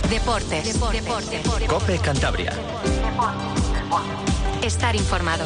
Deportes. COPE Cantabria. Estar informado.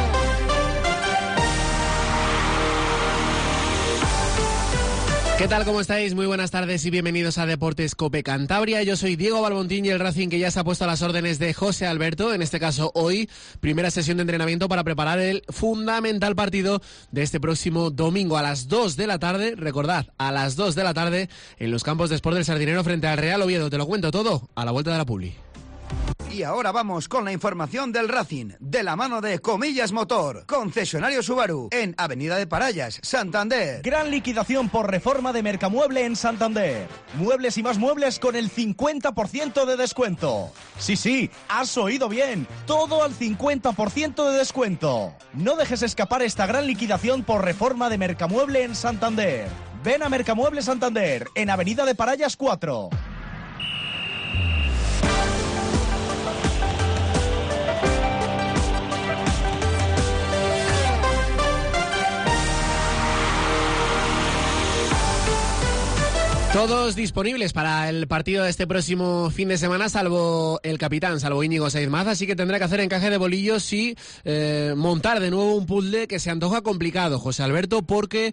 ¿Qué tal? ¿Cómo estáis? Muy buenas tardes y bienvenidos a Deportes COPE Cantabria. Yo soy Diego Balbontín y el Racing que ya se ha puesto a las órdenes de José Alberto. En este caso hoy, primera sesión de entrenamiento para preparar el fundamental partido de este próximo domingo a las 2 de la tarde. Recordad, a las 2 de la tarde en los campos de Sport del Sardinero frente al Real Oviedo. Te lo cuento todo a la vuelta de la publi. Y ahora vamos con la información del Racing, de la mano de Comillas Motor, concesionario Subaru, en Avenida de Parayas, Santander. Gran liquidación por reforma de Mercamueble en Santander. Muebles y más muebles con el 50% de descuento. Sí, has oído bien, todo al 50% de descuento. No dejes escapar esta gran liquidación por reforma de Mercamueble en Santander. Ven a Mercamueble Santander, en Avenida de Parayas 4. Todos disponibles para el partido de este próximo fin de semana, salvo el capitán, salvo Íñigo Saizmaz, así que tendrá que hacer encaje de bolillos y montar de nuevo un puzzle que se antoja complicado, José Alberto, porque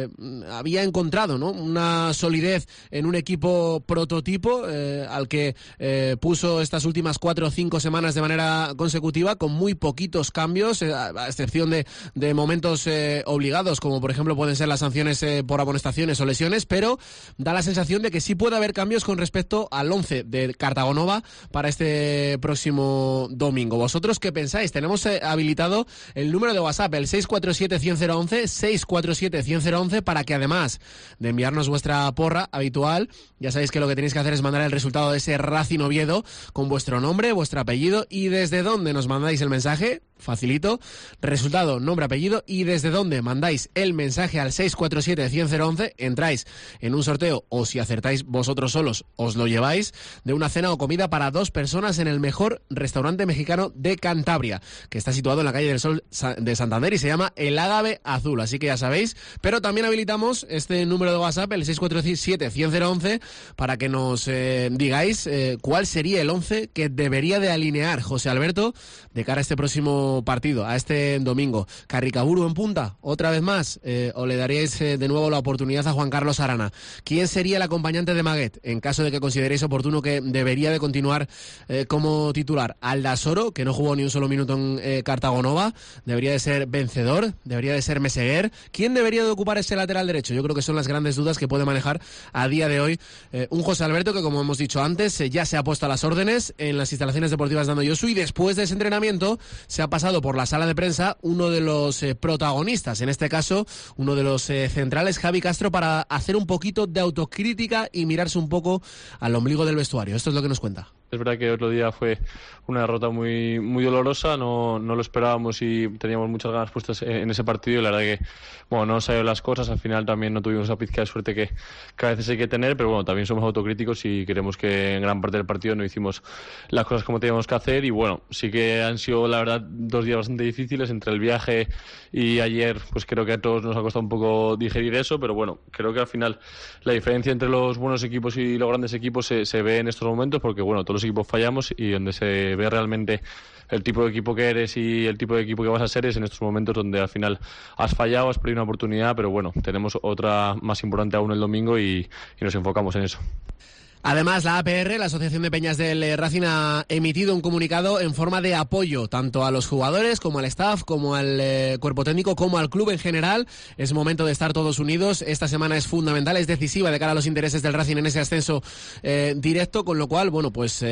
había encontrado, ¿no?, una solidez en un equipo prototipo al que puso estas últimas 4 o 5 semanas de manera consecutiva, con muy poquitos cambios, a excepción de momentos obligados, como por ejemplo pueden ser las sanciones por amonestaciones o lesiones, pero da la sensación de que sí puede haber cambios con respecto al 11 de Cartagonova para este próximo domingo. ¿Vosotros qué pensáis? Tenemos habilitado el número de WhatsApp, el 647-100-11, 647-100-11, para que además de enviarnos vuestra porra habitual, ya sabéis que lo que tenéis que hacer es mandar el resultado de ese Racing Oviedo con vuestro nombre, vuestro apellido y desde dónde nos mandáis el mensaje. Facilito, resultado, nombre, apellido y desde dónde mandáis el mensaje al 647-100-11, entráis en un sorteo o si acertáis vosotros solos os lo lleváis de una cena o comida para 2 personas en el mejor restaurante mexicano de Cantabria, que está situado en la calle del Sol de Santander y se llama El Ágave Azul, así que ya sabéis, pero también habilitamos este número de WhatsApp, el 647-100-11, para que nos digáis cuál sería el 11 que debería de alinear José Alberto de cara a este próximo partido, a este domingo. Carricaburu en punta, otra vez más, o le daríais de nuevo la oportunidad a Juan Carlos Arana. ¿Quién sería el acompañante de Maguet en caso de que consideréis oportuno que debería de continuar como titular? Aldasoro, que no jugó ni un solo minuto en Cartagonova, debería de ser Vencedor, debería de ser Meseguer. ¿Quién debería de ocupar ese lateral derecho? Yo creo que son las grandes dudas que puede manejar a día de hoy un José Alberto que, como hemos dicho antes, ya se ha puesto a las órdenes en las instalaciones deportivas de Andoyosu y después de ese entrenamiento se ha pasado por la sala de prensa uno de los protagonistas, en este caso uno de los centrales, Javi Castro, para hacer un poquito de autocrítica y mirarse un poco al ombligo del vestuario. Esto es lo que nos cuenta. Es verdad que otro día fue una derrota muy, muy dolorosa, no lo esperábamos y teníamos muchas ganas puestas en ese partido y la verdad que no salieron las cosas, al final también no tuvimos esa pizca de suerte que a veces hay que tener, pero bueno, también somos autocríticos y creemos que en gran parte del partido no hicimos las cosas como teníamos que hacer y bueno, sí que han sido la verdad 2 días bastante difíciles entre el viaje y ayer, pues creo que a todos nos ha costado un poco digerir eso, pero bueno, creo que al final la diferencia entre los buenos equipos y los grandes equipos se ve en estos momentos porque bueno, todos los equipos fallamos y donde se ve realmente el tipo de equipo que eres y el tipo de equipo que vas a ser es en estos momentos donde al final has fallado, has perdido una oportunidad, pero bueno, tenemos otra más importante aún el domingo y nos enfocamos en eso. Además, la APR, la Asociación de Peñas del Racing, ha emitido un comunicado en forma de apoyo tanto a los jugadores como al staff, como al cuerpo técnico, como al club en general. Es momento de estar todos unidos. Esta semana es fundamental, es decisiva de cara a los intereses del Racing en ese ascenso directo, con lo cual, bueno, pues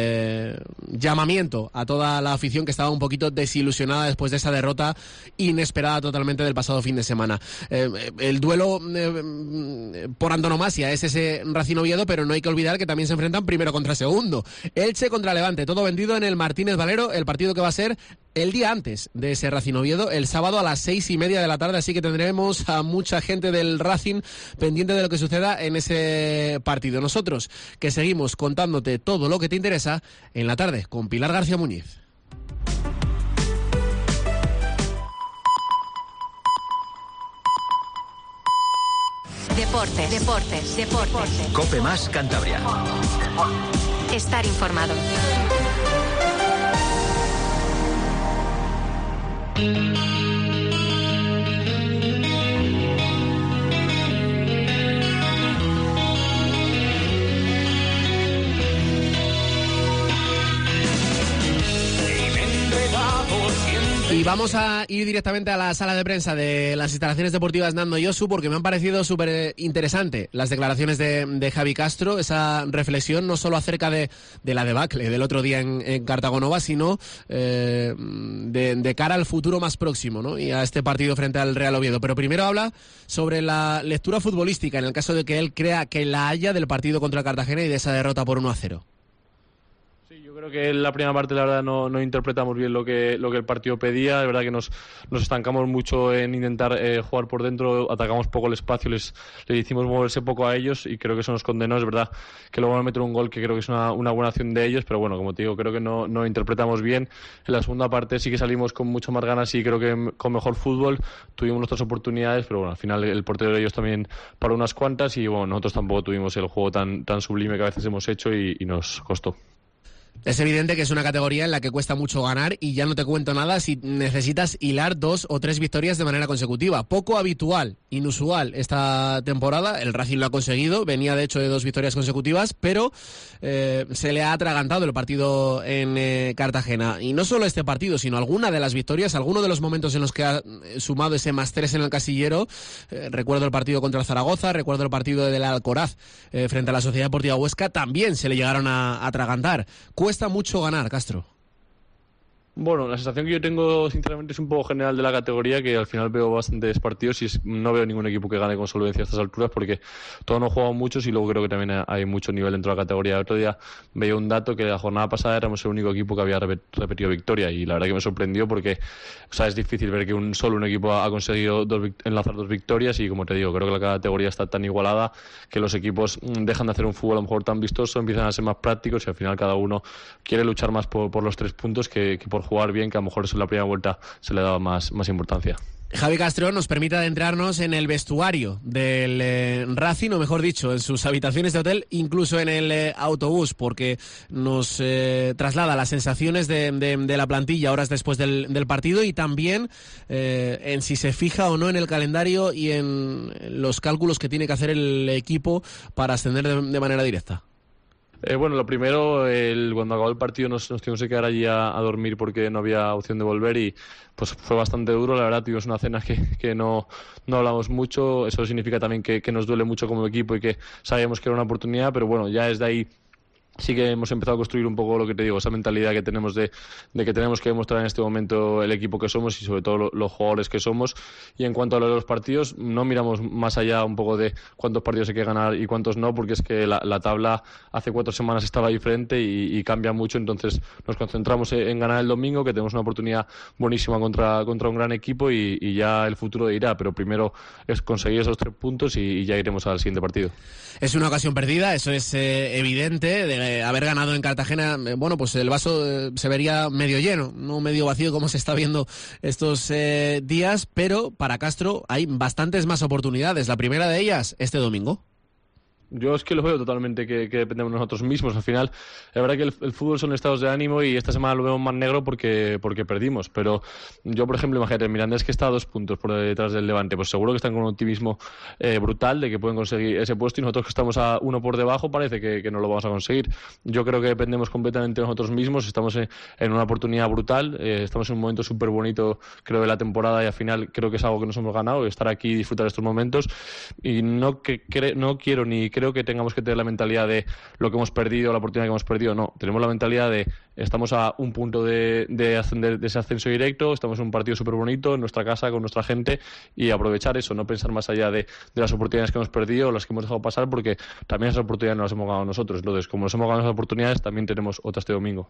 llamamiento a toda la afición que estaba un poquito desilusionada después de esa derrota inesperada totalmente del pasado fin de semana. El duelo por antonomasia es ese Racing Oviedo, pero no hay que olvidar que también se enfrentan primero contra segundo. Elche contra Levante, todo vendido en el Martínez Valero, el partido que va a ser el día antes de ese Racing Oviedo, el sábado a las 6:30 de la tarde, así que tendremos a mucha gente del Racing pendiente de lo que suceda en ese partido. Nosotros, que seguimos contándote todo lo que te interesa en la tarde con Pilar García Muñiz. Deportes. COPE más Cantabria. estar informado. Y vamos a ir directamente a la sala de prensa de las instalaciones deportivas Nando Josu, porque me han parecido súper interesante las declaraciones de Javi Castro, esa reflexión no solo acerca de la debacle del otro día en Cartagonova, sino de cara al futuro más próximo, ¿no? Y a este partido frente al Real Oviedo. Pero primero habla sobre la lectura futbolística, en el caso de que él crea que la haya del partido contra Cartagena y de esa derrota por 1-0. Yo creo que en la primera parte, la verdad, no interpretamos bien lo que el partido pedía. Es verdad que nos estancamos mucho en intentar jugar por dentro, atacamos poco el espacio, le hicimos moverse poco a ellos y creo que eso nos condenó. Es verdad que luego me meten un gol que creo que es una buena acción de ellos, pero bueno, como te digo, creo que no interpretamos bien. En la segunda parte sí que salimos con mucho más ganas y creo que con mejor fútbol. Tuvimos nuestras oportunidades, pero bueno, al final el portero de ellos también paró unas cuantas y bueno, nosotros tampoco tuvimos el juego tan sublime que a veces hemos hecho y nos costó. Es evidente que es una categoría en la que cuesta mucho ganar y ya no te cuento nada si necesitas hilar 2 o 3 victorias de manera consecutiva. Poco habitual, inusual esta temporada. El Racing lo ha conseguido, venía de hecho de 2 victorias consecutivas, pero se le ha atragantado el partido en Cartagena. Y no solo este partido, sino alguna de las victorias, alguno de los momentos en los que ha sumado ese +3 en el casillero. Recuerdo el partido contra el Zaragoza, recuerdo el partido del Alcoraz frente a la Sociedad Deportiva Huesca, también se le llegaron a atragantar. Cuesta mucho ganar, Castro. Bueno, la sensación que yo tengo, sinceramente, es un poco general de la categoría, que al final veo bastantes partidos y no veo ningún equipo que gane con solvencia a estas alturas, porque todos no juegan muchos y luego creo que también hay mucho nivel dentro de la categoría. El otro día veía un dato que la jornada pasada éramos el único equipo que había repetido victoria y la verdad que me sorprendió porque, o sea, es difícil ver que solo un equipo ha conseguido enlazar 2 victorias y, como te digo, creo que la categoría está tan igualada que los equipos dejan de hacer un fútbol a lo mejor tan vistoso, empiezan a ser más prácticos y al final cada uno quiere luchar más por los 3 puntos que por jugar bien, que a lo mejor eso en la primera vuelta se le daba más importancia. Javi Castro nos permite adentrarnos en el vestuario del Racing, o mejor dicho, en sus habitaciones de hotel, incluso en el autobús, porque nos traslada las sensaciones de la plantilla horas después del partido y también en si se fija o no en el calendario y en los cálculos que tiene que hacer el equipo para ascender de manera directa. Bueno, lo primero, cuando acabó el partido nos tuvimos que quedar allí a dormir porque no había opción de volver y pues fue bastante duro, la verdad. Tuvimos una cena que no hablamos mucho, eso significa también que nos duele mucho como equipo y que sabíamos que era una oportunidad, pero bueno, ya desde ahí sí que hemos empezado a construir un poco lo que te digo, esa mentalidad que tenemos de que tenemos que demostrar en este momento el equipo que somos y sobre todo los jugadores que somos. Y en cuanto a lo de los partidos, no miramos más allá un poco de cuántos partidos hay que ganar y cuántos no, porque es que la tabla hace 4 semanas estaba diferente y cambia mucho, entonces nos concentramos en ganar el domingo, que tenemos una oportunidad buenísima contra un gran equipo y ya el futuro dirá, pero primero es conseguir esos 3 puntos y ya iremos al siguiente partido. Es una ocasión perdida, eso es evidente. De haber ganado en Cartagena, bueno, pues el vaso se vería medio lleno, no medio vacío como se está viendo estos días, pero para Castro hay bastantes más oportunidades. La primera de ellas, este domingo. Yo es que lo veo totalmente que dependemos de nosotros mismos. Al final, es verdad que el fútbol son estados de ánimo y esta semana lo vemos más negro porque perdimos. Pero yo, por ejemplo, imagínate, el Mirandés que está a 2 puntos por detrás del Levante, pues seguro que están con un optimismo brutal de que pueden conseguir ese puesto y nosotros que estamos a 1 por debajo parece que no lo vamos a conseguir. Yo creo que dependemos completamente de nosotros mismos, estamos en una oportunidad brutal, estamos en un momento súper bonito, creo, de la temporada y al final creo que es algo que nos hemos ganado, estar aquí y disfrutar de estos momentos y no quiero ni creo que tengamos que tener la mentalidad de lo que hemos perdido, la oportunidad que hemos perdido, no. Tenemos la mentalidad de estamos a 1 punto de ascender de ese ascenso directo, estamos en un partido súper bonito, en nuestra casa, con nuestra gente y aprovechar eso, no pensar más allá de las oportunidades que hemos perdido o las que hemos dejado pasar porque también esas oportunidades no las hemos ganado nosotros. Entonces, como nos hemos ganado esas oportunidades, también tenemos otras este domingo.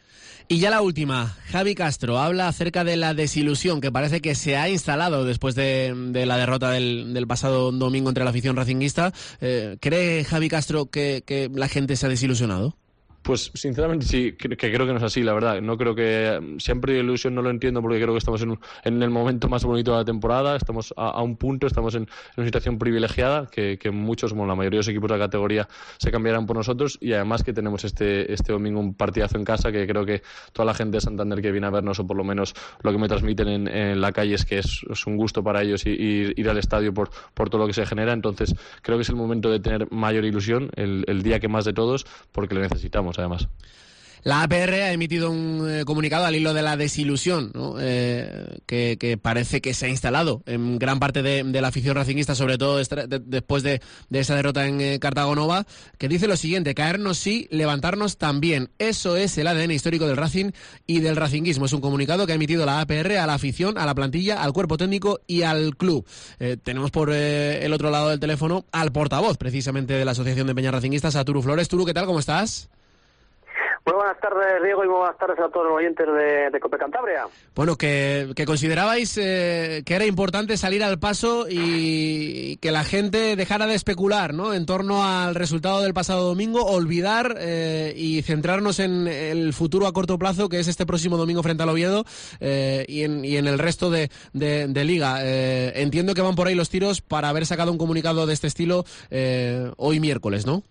Y ya la última, Javi Castro habla acerca de la desilusión que parece que se ha instalado después de la derrota del pasado domingo entre la afición racinguista. ¿Cree Javi Castro que la gente se ha desilusionado? Pues sinceramente sí, que creo que no es así, la verdad. No creo que siempre ilusión, no lo entiendo, porque creo que estamos en el momento más bonito de la temporada, estamos a un punto, estamos en una situación privilegiada, que muchos, la mayoría de los equipos de la categoría se cambiarán por nosotros, y además que tenemos este domingo un partidazo en casa, que creo que toda la gente de Santander que viene a vernos, o por lo menos lo que me transmiten en la calle, es que es un gusto para ellos ir al estadio por todo lo que se genera. Entonces creo que es el momento de tener mayor ilusión, el día que más de todos, porque lo necesitamos además. La APR ha emitido un comunicado al hilo de la desilusión, ¿no? Que parece que se ha instalado en gran parte de la afición racinguista, sobre todo después de esa derrota en Cartago Nova, que dice lo siguiente: caernos sí, levantarnos también. Eso es el ADN histórico del Racing y del racinguismo. Es un comunicado que ha emitido la APR a la afición, a la plantilla, al cuerpo técnico y al club. Tenemos por el otro lado del teléfono al portavoz, precisamente, de la Asociación de Peñas Racinguistas, a Turu Flores. Turu, ¿qué tal? ¿Cómo estás? Muy buenas tardes, Diego, y muy buenas tardes a todos los oyentes de Cope Cantabria. Bueno, que considerabais que era importante salir al paso y que la gente dejara de especular, ¿no?, en torno al resultado del pasado domingo, olvidar y centrarnos en el futuro a corto plazo, que es este próximo domingo frente al Oviedo, y en el resto de Liga. Entiendo que van por ahí los tiros para haber sacado un comunicado de este estilo hoy miércoles, ¿no?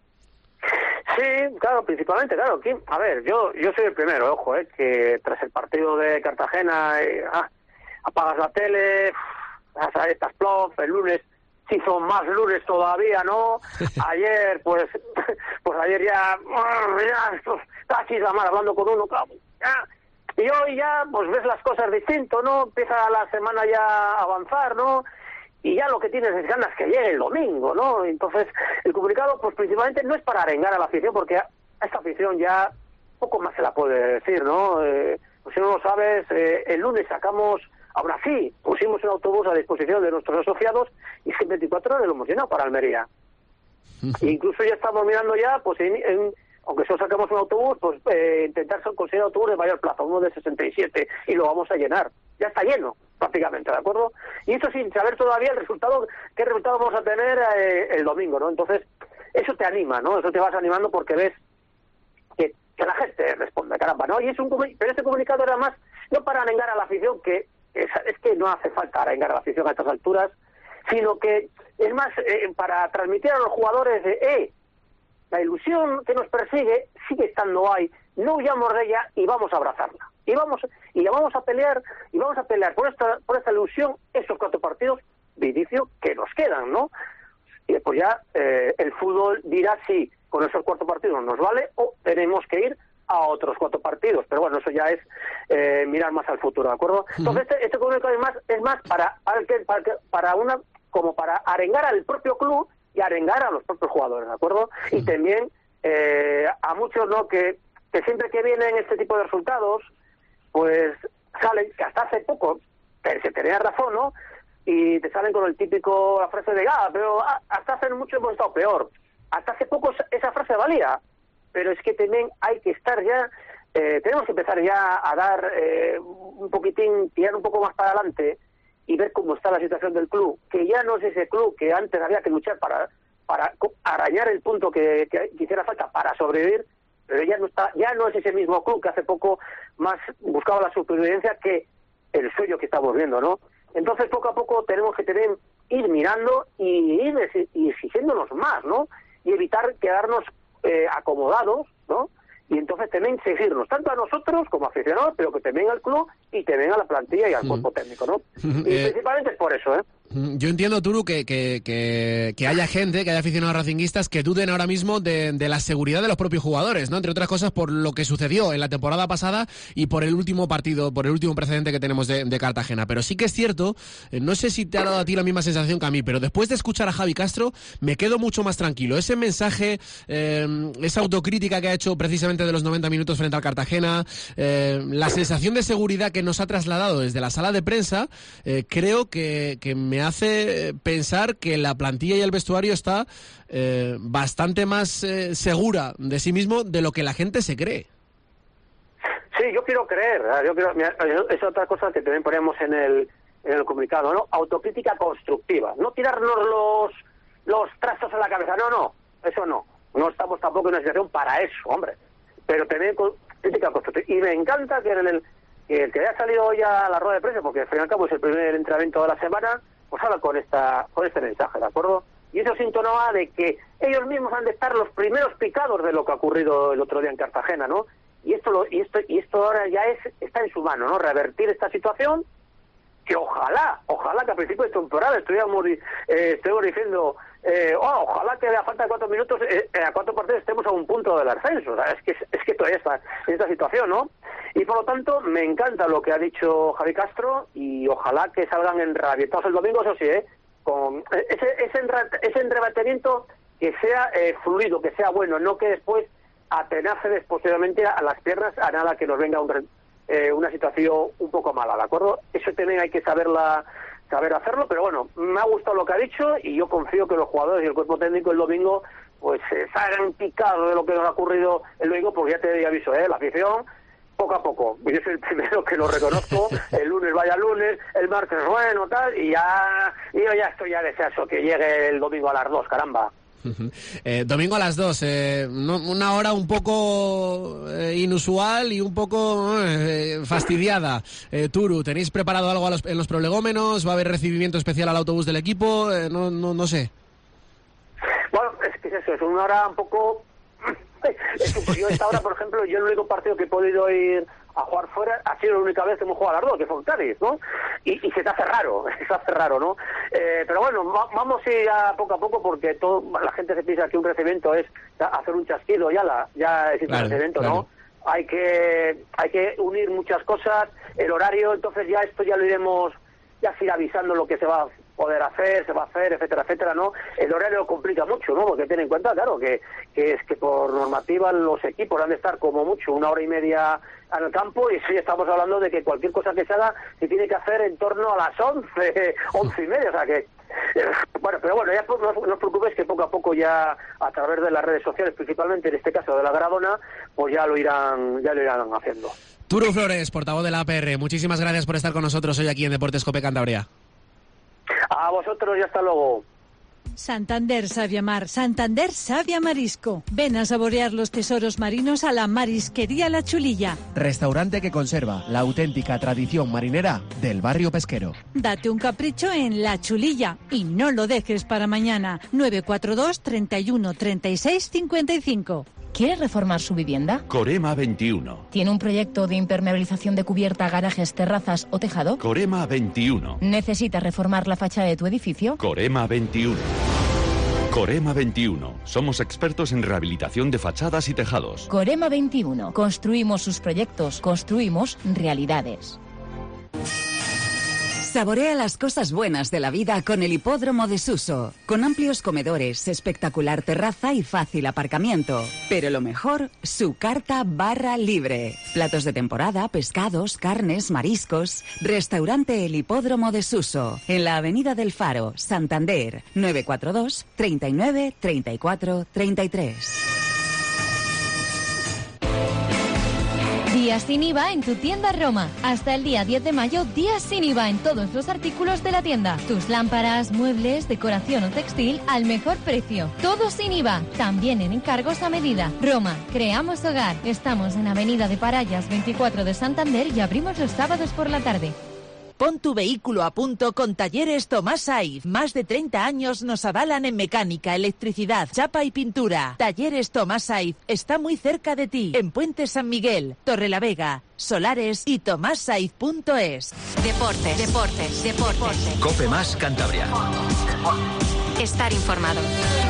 Sí, claro, principalmente, claro. A ver, yo soy el primero, ojo, que tras el partido de Cartagena apagas la tele, estas plof, el lunes se hizo más lunes todavía, ¿no? Ayer, pues ayer ya casi la mar hablando con uno, claro, ya. Y hoy ya, pues ves las cosas distinto, ¿no? Empieza la semana ya a avanzar, ¿no? Y ya lo que tienes es ganas que llegue el domingo, ¿no? Entonces, el comunicado, pues principalmente no es para arengar a la afición, porque a esta afición ya poco más se la puede decir, ¿no? Pues si no lo sabes, el lunes sacamos, ahora sí, pusimos un autobús a disposición de nuestros asociados, y es que en 24 horas lo hemos llenado para Almería. E incluso ya estamos mirando ya, pues aunque solo sacamos un autobús, pues intentar conseguir autobús de mayor plaza, uno de 67, y lo vamos a llenar. Ya está lleno, prácticamente, ¿de acuerdo? Y eso sin saber todavía qué resultado vamos a tener el domingo, ¿no? Entonces, eso te anima, ¿no? Eso te vas animando porque ves que la gente responde, caramba, ¿no? Pero este comunicado era más, no para arengar a la afición, que es que no hace falta arengar a la afición a estas alturas, sino que es más para transmitir a los jugadores la ilusión que nos persigue sigue estando ahí, no huyamos de ella y vamos a abrazarla. Y la vamos a pelear por esta ilusión esos 4 partidos de inicio que nos quedan, ¿no? Y después ya el fútbol dirá si con esos 4 partidos nos vale o tenemos que ir a otros 4 partidos. Pero bueno, eso ya es mirar más al futuro, ¿de acuerdo? Entonces este comunicado es más para arengar al propio club y arengar a los propios jugadores, ¿de acuerdo? Y también a muchos, ¿no?, que siempre que vienen este tipo de resultados, pues salen, que hasta hace poco se tenía razón, ¿no?, y te salen con el típico, la frase de pero hasta hace mucho hemos estado peor. Hasta hace poco esa frase valía, pero es que también hay que estar ya, tenemos que empezar ya a dar un poquitín, tirar un poco más para adelante y ver cómo está la situación del club, que ya no es ese club que antes había que luchar para arañar el punto que hiciera falta para sobrevivir, pero ya no es ese mismo club que hace poco más buscaba la supervivencia que el sueño que estamos viendo, ¿no? Entonces poco a poco tenemos que ir mirando y ir exigiéndonos más, ¿no? Y evitar quedarnos acomodados, ¿no? Y entonces también seguirnos, tanto a nosotros como aficionados, pero que también al club y también a la plantilla y al cuerpo técnico, ¿no? Y principalmente es por eso, Yo entiendo, Turu, que haya gente, que haya aficionados racinguistas que duden ahora mismo de la seguridad de los propios jugadores, ¿no? Entre otras cosas por lo que sucedió en la temporada pasada y por el último partido, por el último precedente que tenemos de Cartagena. Pero sí que es cierto, no sé si te ha dado a ti la misma sensación que a mí, pero después de escuchar a Javi Castro me quedo mucho más tranquilo. Ese mensaje, esa autocrítica que ha hecho precisamente de los 90 minutos frente al Cartagena, la sensación de seguridad que nos ha trasladado desde la sala de prensa, creo que me hace pensar que la plantilla y el vestuario está bastante más segura de sí mismo de lo que la gente se cree. Sí, yo quiero creer, es otra cosa que también ponemos en el comunicado, ¿no? Autocrítica constructiva, no tirarnos los trastos en la cabeza, no, eso no estamos tampoco en una situación para eso, hombre. pero tener crítica constructiva. Y me encanta que el que haya salido hoy a la rueda de prensa, porque al fin y al cabo es el primer entrenamiento de la semana, pues habla con este mensaje, ¿de acuerdo? Y eso sintonaba de que ellos mismos han de estar los primeros picados de lo que ha ocurrido el otro día en Cartagena, ¿no? Y esto ahora ya está en su mano, ¿no? Revertir esta situación, que ojalá que a principio de temporada estuviéramos diciendo, ojalá que a falta de 4 minutos, a 4 partidos estemos a un punto del ascenso. O sea, es que todavía está en esta situación, ¿no? Y por lo tanto, me encanta lo que ha dicho Javi Castro, y ojalá que salgan enrabietados el domingo, eso sí, con ese enrabietamiento que sea fluido, que sea bueno, no que después atenace posteriormente a las piernas a nada que nos venga una situación un poco mala, ¿de acuerdo? Eso también hay que saber hacerlo, pero bueno, me ha gustado lo que ha dicho, y yo confío que los jugadores y el cuerpo técnico el domingo pues salgan picados de lo que nos ha ocurrido el domingo, porque ya te aviso, la afición poco a poco. Yo soy el primero que lo reconozco. El lunes vaya lunes, el martes bueno, tal, y yo ya estoy ya deseoso que llegue el domingo a las 2, caramba. Domingo a las 2, una hora un poco inusual y un poco fastidiada. Turu, ¿tenéis preparado algo en los prolegómenos? ¿Va a haber recibimiento especial al autobús del equipo? No sé. Bueno, es que es una hora un poco... Yo esta hora, por ejemplo, yo el único partido que he podido ir a jugar fuera ha sido la única vez que hemos jugado a las 2, que fue en Cádiz, ¿no? Y se te hace raro, ¿no? Pero bueno, vamos a ir poco a poco, porque la gente se piensa que un crecimiento es hacer un chasquido, ya es un crecimiento, ¿no? Hay que unir muchas cosas, el horario, entonces ya esto ya lo iremos, ya se irá avisando lo que se va a poder hacer, se va a hacer, etcétera, etcétera, ¿no? El horario complica mucho, ¿no? Porque ten en cuenta, claro, que es que por normativa los equipos han de estar como mucho 1 hora y media en el campo, y sí estamos hablando de que cualquier cosa que se haga se tiene que hacer en torno a las 11 y media, o sea que... Bueno, pero bueno, ya no os preocupéis, que poco a poco ya a través de las redes sociales, principalmente en este caso de la Gradona, pues ya lo irán haciendo. Turu Flores, portavoz de la APR, muchísimas gracias por estar con nosotros hoy aquí en Deportes Cope Cantabria. A vosotros y hasta luego. Santander Savia Mar, Santander Savia Marisco. Ven a saborear los tesoros marinos a la Marisquería La Chulilla. Restaurante que conserva la auténtica tradición marinera del barrio pesquero. Date un capricho en La Chulilla y no lo dejes para mañana. 942 31 36 55. ¿Quiere reformar su vivienda? Corema 21. ¿Tiene un proyecto de impermeabilización de cubierta, garajes, terrazas o tejado? Corema 21. ¿Necesita reformar la fachada de tu edificio? Corema 21. Corema 21. Somos expertos en rehabilitación de fachadas y tejados. Corema 21. Construimos sus proyectos, construimos realidades. Saborea las cosas buenas de la vida con el Hipódromo de Suso, con amplios comedores, espectacular terraza y fácil aparcamiento. Pero lo mejor, su carta barra libre. Platos de temporada, pescados, carnes, mariscos. Restaurante El Hipódromo de Suso, en la Avenida del Faro, Santander, 942 39 34 33. Días sin IVA en tu tienda Roma. Hasta el día 10 de mayo, días sin IVA en todos los artículos de la tienda. Tus lámparas, muebles, decoración o textil al mejor precio. Todo sin IVA. También en encargos a medida. Roma, creamos hogar. Estamos en Avenida de Parayas 24 de Santander y abrimos los sábados por la tarde. Pon tu vehículo a punto con Talleres Tomás Saiz. Más de 30 años nos avalan en mecánica, electricidad, chapa y pintura. Talleres Tomás Saiz está muy cerca de ti. En Puente San Miguel, Torrelavega, Solares y tomassaiz.es. Deportes. Cope más Cantabria. Estar informado.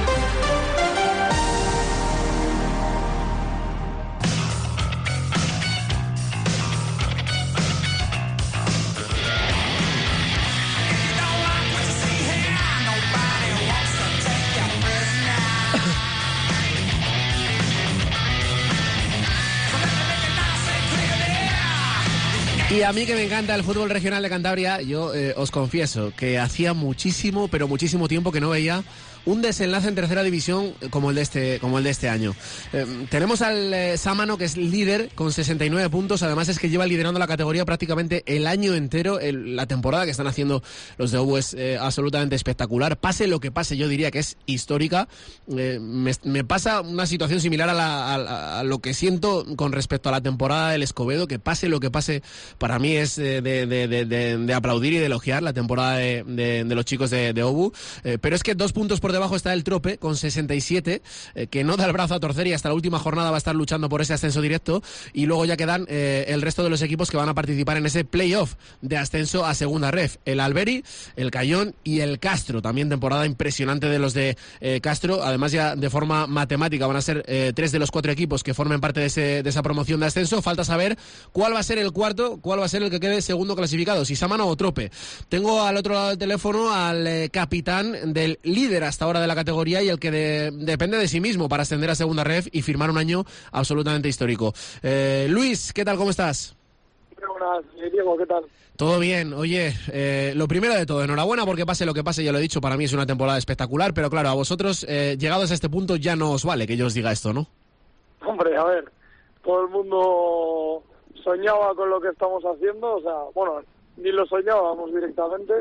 Y a mí, que me encanta el fútbol regional de Cantabria, yo os confieso que hacía muchísimo, pero muchísimo tiempo que no veía un desenlace en tercera división como el de este año. Tenemos al Sámano, que es líder con 69 puntos, además es que lleva liderando la categoría prácticamente el año entero. La temporada que están haciendo los de Obu es absolutamente espectacular. Pase lo que pase, yo diría que es histórica. Me pasa una situación similar a lo que siento con respecto a la temporada del Escobedo, que pase lo que pase, para mí es de aplaudir y de elogiar la temporada de los chicos de Obu, pero es que 2 puntos por debajo está el Trope con 67, que no da el brazo a torcer y hasta la última jornada va a estar luchando por ese ascenso directo, y luego ya quedan el resto de los equipos que van a participar en ese playoff de ascenso a segunda ref: el Alberi, el Cayón y el Castro. También temporada impresionante de los de Castro. Además, ya de forma matemática van a ser 3 de los 4 equipos que formen parte de esa promoción de ascenso. Falta saber cuál va a ser el cuarto, cuál va a ser el que quede segundo clasificado, si Sámano o Trope. Tengo al otro lado del teléfono al capitán del líder hasta ahora de la categoría y el que depende de sí mismo para ascender a segunda ref y firmar un año absolutamente histórico. Luis, ¿qué tal? ¿Cómo estás? Buenas, Diego, ¿qué tal? Todo bien. Oye, lo primero de todo, enhorabuena porque pase lo que pase, ya lo he dicho, para mí es una temporada espectacular, pero claro, a vosotros, llegados a este punto, ya no os vale que yo os diga esto, ¿no? Hombre, a ver, todo el mundo soñaba con lo que estamos haciendo, o sea, bueno, ni lo soñábamos directamente,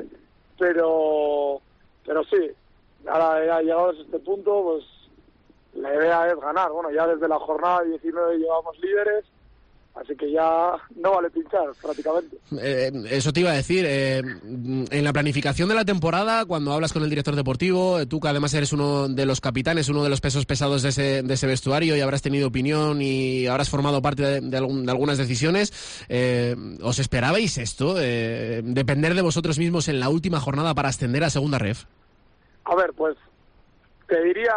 pero sí, ahora ya llegados a este punto, pues la idea es ganar. Bueno, ya desde la jornada 19 llevamos líderes, así que ya no vale pinchar prácticamente. Eso te iba a decir, en la planificación de la temporada, cuando hablas con el director deportivo, tú que además eres uno de los capitanes, uno de los pesos pesados de ese vestuario, y habrás tenido opinión y habrás formado parte de algunas decisiones, ¿os esperabais esto? ¿Depender de vosotros mismos en la última jornada para ascender a segunda ref? A ver, pues te diría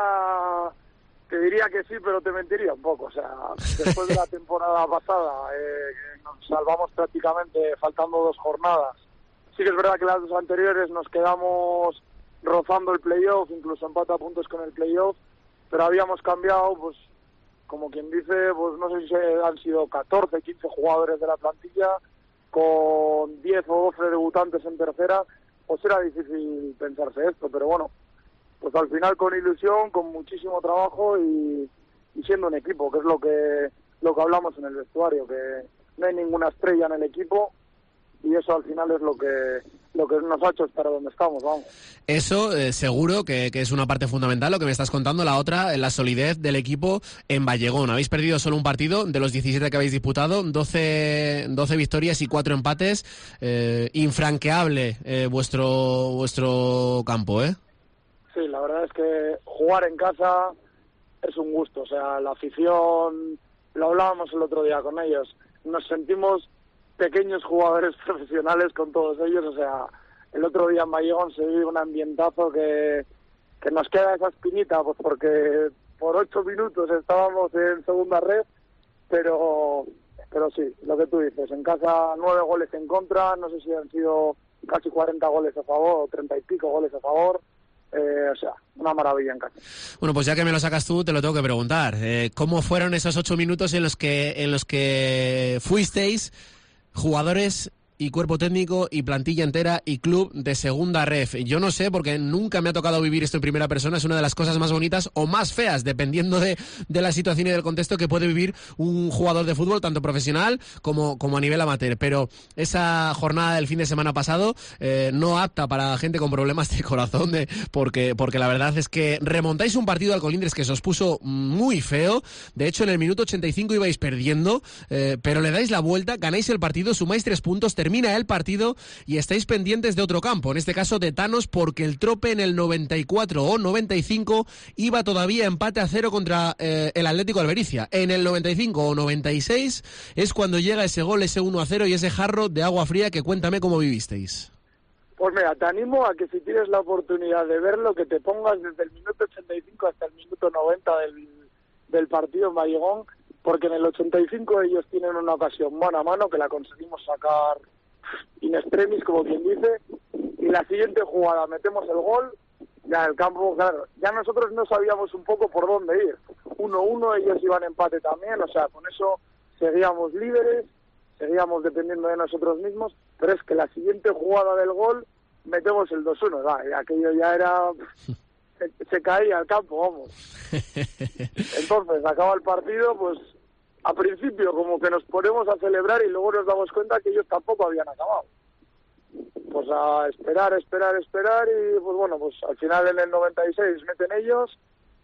que sí, pero te mentiría un poco. O sea, después de la temporada pasada, nos salvamos prácticamente faltando 2 jornadas. Sí que es verdad que las 2 anteriores nos quedamos rozando el playoff, incluso empate a puntos con el playoff, pero habíamos cambiado, pues, como quien dice, pues no sé si han sido 14, 15 jugadores de la plantilla, con 10 o 12 debutantes en tercera, pues era difícil pensarse esto, pero bueno, pues al final con ilusión, con muchísimo trabajo y siendo un equipo, que es lo que hablamos en el vestuario, que no hay ninguna estrella en el equipo y eso al final es lo que nos ha hecho estar donde estamos, vamos. Eso seguro que es una parte fundamental, lo que me estás contando. La otra, la solidez del equipo en Vallegón. Habéis perdido solo un partido de los 17 que habéis disputado, 12 victorias y 4 empates. Infranqueable vuestro campo, ¿eh? Sí, la verdad es que jugar en casa es un gusto. O sea, la afición, lo hablábamos el otro día con ellos, nos sentimos pequeños jugadores profesionales con todos ellos. O sea, el otro día en Vallegón se vive un ambientazo que nos queda esa espinita, pues porque por 8 minutos estábamos en segunda red, pero sí, lo que tú dices, en casa 9 goles en contra, no sé si han sido casi 40 goles a favor o 30 y pico goles a favor. O sea, una maravilla en casa. Bueno, pues ya que me lo sacas tú, te lo tengo que preguntar. ¿Cómo fueron esos 8 minutos en los que fuisteis jugadores y cuerpo técnico y plantilla entera y club de segunda ref? Yo no sé, porque nunca me ha tocado vivir esto en primera persona. Es una de las cosas más bonitas o más feas, dependiendo de la situación y del contexto que puede vivir un jugador de fútbol, tanto profesional como a nivel amateur. Pero esa jornada del fin de semana pasado, no apta para gente con problemas de corazón, porque la verdad es que remontáis un partido al Colindres que se os puso muy feo. De hecho, en el minuto 85 ibais perdiendo, pero le dais la vuelta, ganáis el partido, sumáis 3 puntos, termina el partido y estáis pendientes de otro campo, en este caso de Thanos, porque el Trope en el 94 o 95 iba todavía empate a 0 contra el Atlético Albericia. En el 95 o 96 es cuando llega ese gol, ese 1-0 y ese jarro de agua fría que cuéntame cómo vivisteis. Pues mira, te animo a que si tienes la oportunidad de verlo, que te pongas desde el minuto 85 hasta el minuto 90 del partido en Vallegón, porque en el 85 ellos tienen una ocasión mano a mano que la conseguimos sacar in extremis, como quien dice, y la siguiente jugada metemos el gol, ya el campo, claro, ya nosotros no sabíamos un poco por dónde ir, 1-1, ellos iban empate también, o sea, con eso seguíamos líderes, seguíamos dependiendo de nosotros mismos, pero es que la siguiente jugada del gol metemos el 2-1, y aquello ya era se caía el campo, vamos. Entonces, acaba el partido, pues a principio como que nos ponemos a celebrar y luego nos damos cuenta que ellos tampoco habían acabado. Pues a esperar y pues bueno, pues al final en el 96 meten ellos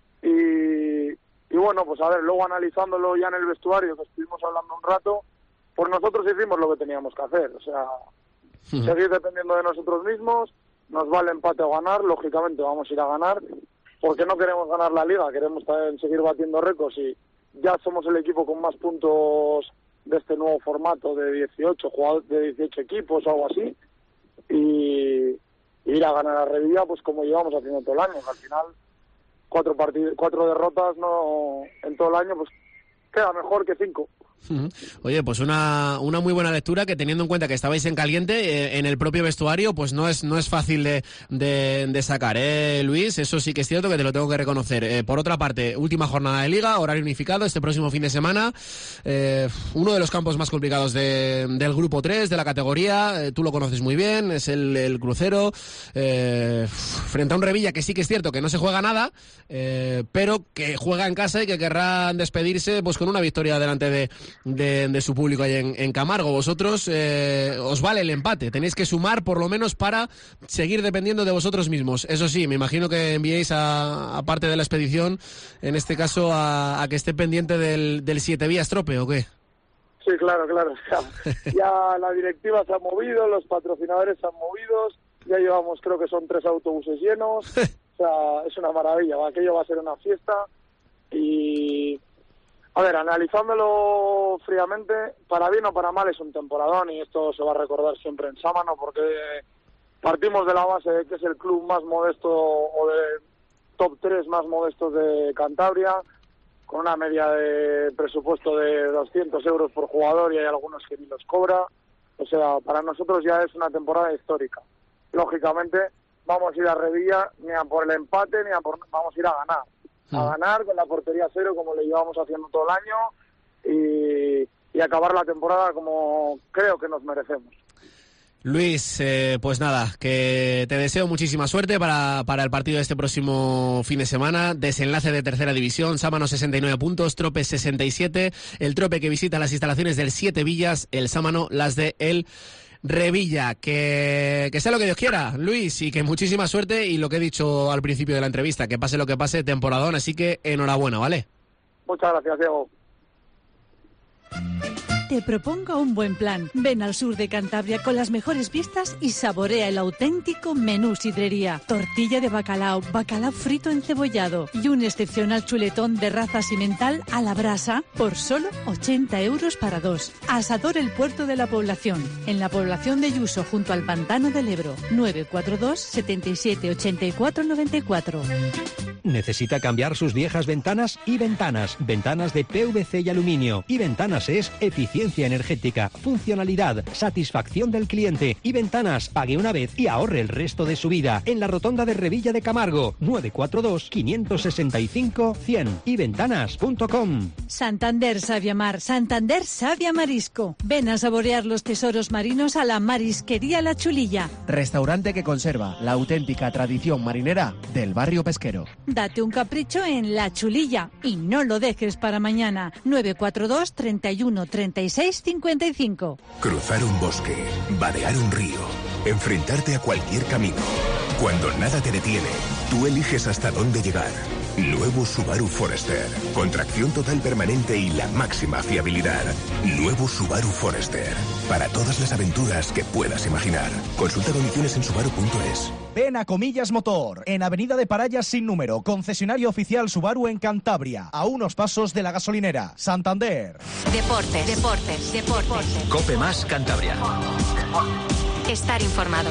y bueno, pues a ver, luego analizándolo ya en el vestuario, que estuvimos hablando un rato, pues nosotros hicimos lo que teníamos que hacer, o sea, seguir dependiendo de nosotros mismos, nos vale empate o ganar, lógicamente vamos a ir a ganar, porque no queremos ganar la liga, queremos también seguir batiendo récords y ya somos el equipo con más puntos de este nuevo formato de 18 jugadores, de 18 equipos o algo así, y ir a ganar a Revilla pues como llevamos haciendo todo el año, que al final 4 derrotas no en todo el año pues queda mejor que 5. Oye, pues una muy buena lectura, que teniendo en cuenta que estabais en caliente en el propio vestuario, pues no es fácil de sacar, Luis, eso sí que es cierto, que te lo tengo que reconocer. Por otra parte, última jornada de Liga, horario unificado este próximo fin de semana, uno de los campos más complicados del grupo 3 de la categoría, tú lo conoces muy bien, es el Crucero, frente a un Revilla que sí que es cierto que no se juega nada, pero que juega en casa y que querrán despedirse pues con una victoria delante de su público ahí en Camargo. Vosotros os vale el empate, tenéis que sumar por lo menos para seguir dependiendo de vosotros mismos. Eso sí, me imagino que enviéis a parte de la expedición, en este caso a que esté pendiente del 7 vías trope, ¿o qué? Sí, claro, o sea, ya la directiva se ha movido, los patrocinadores se han movido, ya llevamos, creo que son 3 autobuses llenos, o sea, es una maravilla, aquello va a ser una fiesta. Y a ver, analizándolo fríamente, para bien o para mal es un temporadón y esto se va a recordar siempre en Sámano, porque partimos de la base de que es el club más modesto o de top 3 más modestos de Cantabria, con una media de presupuesto de 200 euros por jugador y hay algunos que ni los cobra. O sea, para nosotros ya es una temporada histórica. Lógicamente vamos a ir a Revilla ni a por el empate ni vamos a ir a ganar. A ganar con la portería cero como le llevamos haciendo todo el año y acabar la temporada como creo que nos merecemos. Luis, pues nada, que te deseo muchísima suerte para el partido de este próximo fin de semana. Desenlace de tercera división, Sámano 69 puntos, Trope 67, el Trope que visita las instalaciones del 7 Villas, el Sámano las de el Revilla. Que sea lo que Dios quiera, Luis, y que muchísima suerte, y lo que he dicho al principio de la entrevista, que pase lo que pase, temporadón, así que enhorabuena, ¿vale? Muchas gracias, Diego. Te propongo un buen plan. Ven al sur de Cantabria con las mejores vistas y saborea el auténtico menú sidrería. Tortilla de bacalao, bacalao frito encebollado y un excepcional chuletón de raza simental a la brasa por solo 80 euros para 2. Asador El Puerto de la Población, en la población de Yuso, junto al Pantano del Ebro. 942 77 84 94. ¿Necesita cambiar sus viejas ventanas? Y Ventanas. Ventanas de PVC y aluminio. Y Ventanas es eficiencia energética, funcionalidad, satisfacción del cliente. Y Ventanas, pague una vez y ahorre el resto de su vida. En la rotonda de Revilla de Camargo. 942 565 100. Y ventanas.com. Santander Savia Mar, Santander Savia Marisco. Ven a saborear los tesoros marinos a la Marisquería La Chulilla. Restaurante que conserva la auténtica tradición marinera del barrio pesquero. Date un capricho en La Chulilla y no lo dejes para mañana. 942 31 36 55. Cruzar un bosque, vadear un río, enfrentarte a cualquier camino. Cuando nada te detiene, tú eliges hasta dónde llegar. Nuevo Subaru Forester. Con tracción total permanente y la máxima fiabilidad. Nuevo Subaru Forester. Para todas las aventuras que puedas imaginar. Consulta condiciones en subaru.es. Ven a Comillas Motor, en Avenida de Parayas sin número, concesionario oficial Subaru en Cantabria, a unos pasos de la gasolinera. Santander. Deportes. COPE más Cantabria. Estar informado.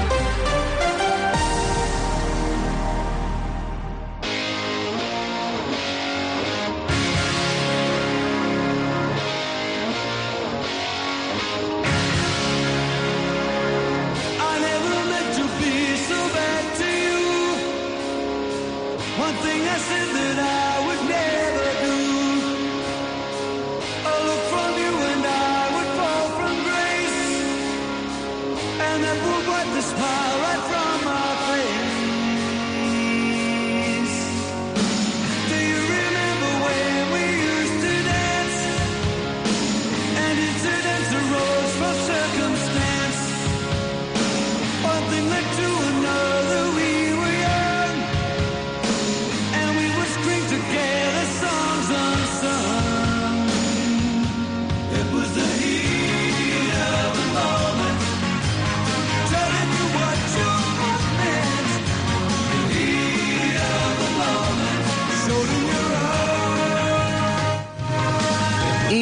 One thing I said that I would never do. A look from you and I would fall from grace, and that would wipe the smile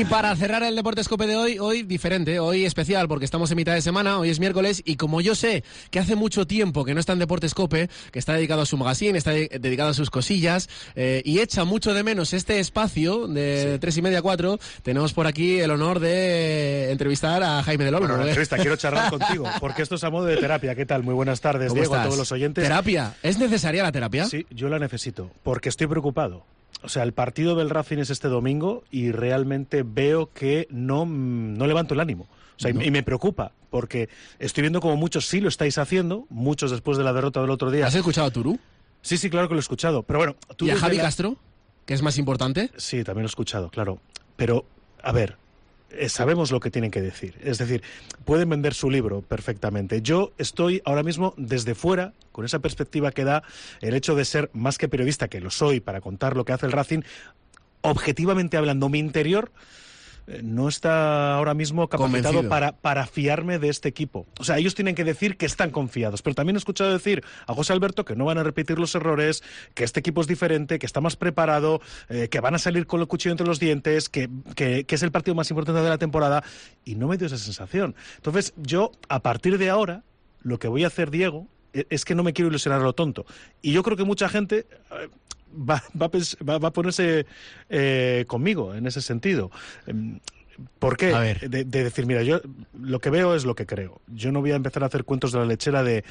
para cerrar el Deportescope de hoy diferente, hoy especial, porque estamos en mitad de semana, hoy es miércoles, y como yo sé que hace mucho tiempo que no está en Deportescope, que está dedicado a su magazine, está dedicado a sus cosillas, y echa mucho de menos este espacio de 3:30 a 4, tenemos por aquí el honor de entrevistar a Jaime del Olmo. Bueno, entrevista, quiero charlar contigo, porque esto es a modo de terapia. ¿Qué tal? Muy buenas tardes, Diego, a todos los oyentes. ¿Terapia? ¿Es necesaria la terapia? Sí, yo la necesito, porque estoy preocupado. O sea, el partido del Racing es este domingo y realmente veo que no levanto el ánimo. O sea, y me preocupa, porque estoy viendo como muchos sí lo estáis haciendo, muchos después de la derrota del otro día. ¿Has escuchado a Turú? Sí, claro que lo he escuchado. Pero bueno, ¿y a Javi Castro, que es más importante? Sí, también lo he escuchado, claro. Pero, a ver, sabemos lo que tienen que decir. Es decir, pueden vender su libro perfectamente. Yo estoy ahora mismo desde fuera, con esa perspectiva que da el hecho de ser más que periodista, que lo soy, para contar lo que hace el Racing, objetivamente hablando, mi interior no está ahora mismo capacitado para fiarme de este equipo. O sea, ellos tienen que decir que están confiados, pero también he escuchado decir a José Alberto que no van a repetir los errores, que este equipo es diferente, que está más preparado, que van a salir con el cuchillo entre los dientes, que es el partido más importante de la temporada, y no me dio esa sensación. Entonces, yo, a partir de ahora, lo que voy a hacer, Diego, es que no me quiero ilusionar a lo tonto. Y yo creo que mucha gente va a ponerse conmigo en ese sentido. ¿Por qué? De decir, mira, yo lo que veo es lo que creo. Yo no voy a empezar a hacer cuentos de la lechera de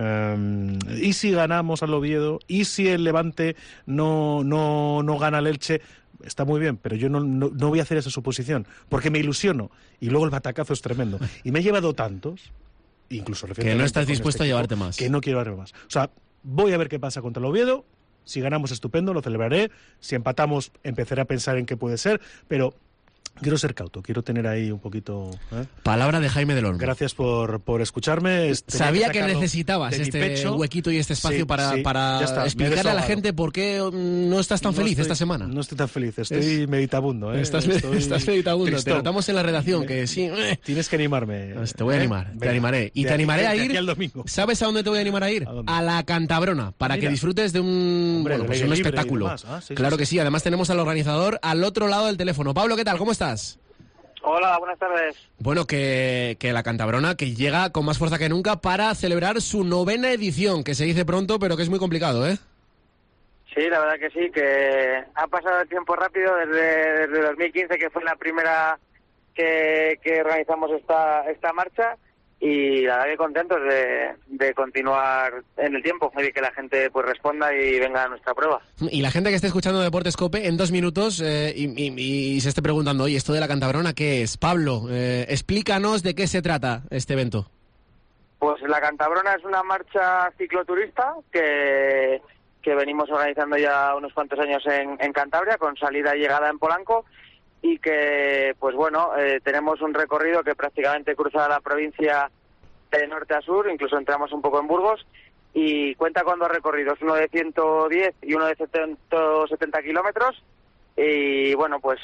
¿y si ganamos al Oviedo? ¿Y si el Levante no gana el Elche? Está muy bien, pero yo no voy a hacer esa suposición, porque me ilusiono y luego el batacazo es tremendo. Y me he llevado tantos, incluso que no estás dispuesto a llevarte más. Que no quiero llevarme más. O sea, voy a ver qué pasa contra el Oviedo. Si ganamos, estupendo, lo celebraré. Si empatamos, empezaré a pensar en qué puede ser, pero quiero ser cauto, quiero tener ahí un poquito... Palabra de Jaime del Olmo. Gracias por escucharme. Sabía que necesitabas este huequito y este espacio para explicarle a la gente por qué no estás tan feliz esta semana. No estoy tan feliz, estoy meditabundo. Estás meditabundo, tristón. Te notamos en la redacción que sí. Tienes que animarme. Te voy a animar, te animaré. Y te animaré a ir... ¿Sabes a dónde te voy a animar a ir? A la Cantabrona, para que disfrutes de un espectáculo. Claro que sí, además tenemos al organizador al otro lado del teléfono. Pablo, ¿qué tal? ¿Cómo estás? Hola, buenas tardes. Bueno, que la Cantabrona que llega con más fuerza que nunca para celebrar su 9ª edición, que se dice pronto, pero que es muy complicado, ¿eh? Sí, la verdad que sí, que ha pasado el tiempo rápido desde 2015, que fue la primera que organizamos esta marcha, y la verdad que contentos de continuar en el tiempo y que la gente pues responda y venga a nuestra prueba. Y la gente que esté escuchando Deportescope en 2 minutos y se esté preguntando, oye, esto de la Cantabrona, ¿qué es? Pablo, explícanos de qué se trata este evento. Pues la Cantabrona es una marcha cicloturista que venimos organizando ya unos cuantos años en Cantabria, con salida y llegada en Polanco, y que, pues bueno, tenemos un recorrido que prácticamente cruza la provincia de norte a sur, incluso entramos un poco en Burgos, y cuenta con 2 recorridos, uno de 110 y uno de 170 kilómetros, y bueno, pues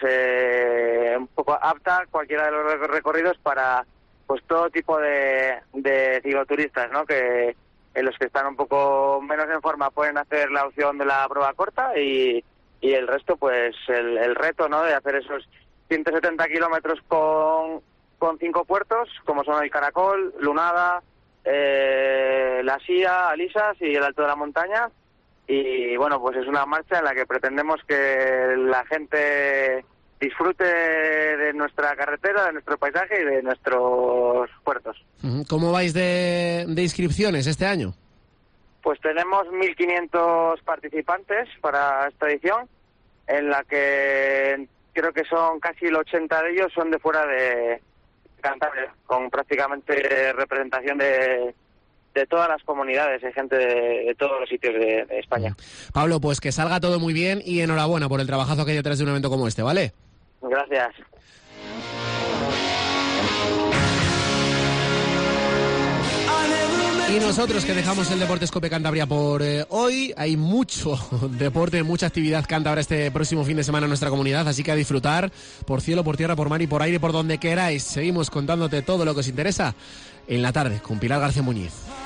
un poco apta cualquiera de los recorridos para pues todo tipo de cicloturistas, ¿no? Que en los que están un poco menos en forma pueden hacer la opción de la prueba corta y el resto, pues el reto, ¿no? De hacer esos 170 kilómetros con 5 puertos, como son el Caracol, Lunada, La Sía, Alisas y el Alto de la Montaña. Y bueno, pues es una marcha en la que pretendemos que la gente disfrute de nuestra carretera, de nuestro paisaje y de nuestros puertos. ¿Cómo vais de inscripciones este año? Pues tenemos 1.500 participantes para esta edición, en la que creo que son casi el 80 de ellos son de fuera de Cantabria, con prácticamente representación de todas las comunidades, hay gente de todos los sitios de España. Pablo, pues que salga todo muy bien y enhorabuena por el trabajo que hay detrás de un evento como este, ¿vale? Gracias. Y nosotros que dejamos el Deportescope Cantabria por hoy, hay mucho deporte, mucha actividad cántabra este próximo fin de semana en nuestra comunidad, así que a disfrutar por cielo, por tierra, por mar y por aire, por donde queráis. Seguimos contándote todo lo que os interesa en la tarde con Pilar García Muñiz.